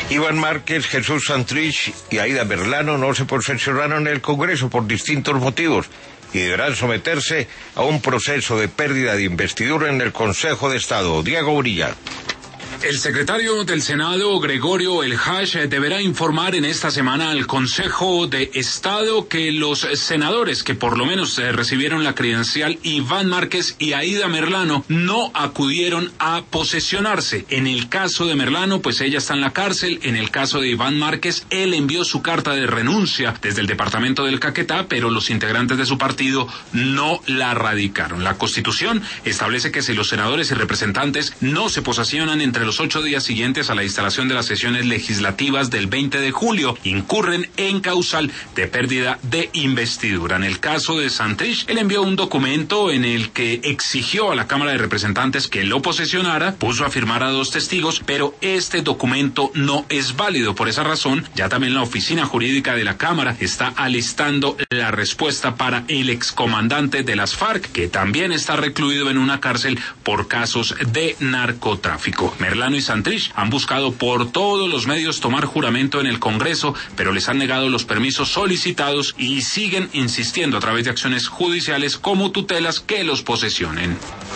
Iván Márquez, Jesús Santrich y Aída Merlano no se posesionaron en el Congreso por distintos motivos y deberán someterse a un proceso de pérdida de investidura en el Consejo de Estado. Diego Urilla. El secretario del Senado, Gregorio El Haj, deberá informar en esta semana al Consejo de Estado que los senadores que por lo menos recibieron la credencial Iván Márquez y Aída Merlano no acudieron a posesionarse. En el caso de Merlano, pues ella está en la cárcel. En el caso de Iván Márquez, él envió su carta de renuncia desde el departamento del Caquetá, pero los integrantes de su partido no la radicaron. La Constitución establece que si los senadores y representantes no se posesionan entre los 8 días siguientes a la instalación de las sesiones legislativas del 20 de julio, incurren en causal de pérdida de investidura. En el caso de Santrich, él envió un documento en el que exigió a la Cámara de Representantes que lo posesionara, puso a firmar a 2 testigos, pero este documento no es válido. Por esa razón, ya también la Oficina Jurídica de la Cámara está alistando la respuesta para el excomandante de las FARC, que también está recluido en una cárcel por casos de narcotráfico. Merlano y Santrich han buscado por todos los medios tomar juramento en el Congreso, pero les han negado los permisos solicitados y siguen insistiendo a través de acciones judiciales como tutelas que los posesionen.